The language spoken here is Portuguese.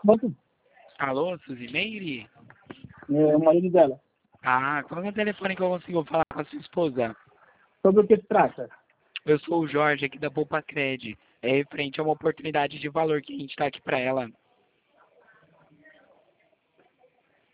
Bota. Alô, Suzy Meire? É o marido dela. Ah, qual é o telefone que eu consigo falar com a sua esposa? Sobre o que se trata? Eu sou o Jorge, aqui da Poupa Cred. É referente a uma oportunidade de valor que a gente está aqui para ela.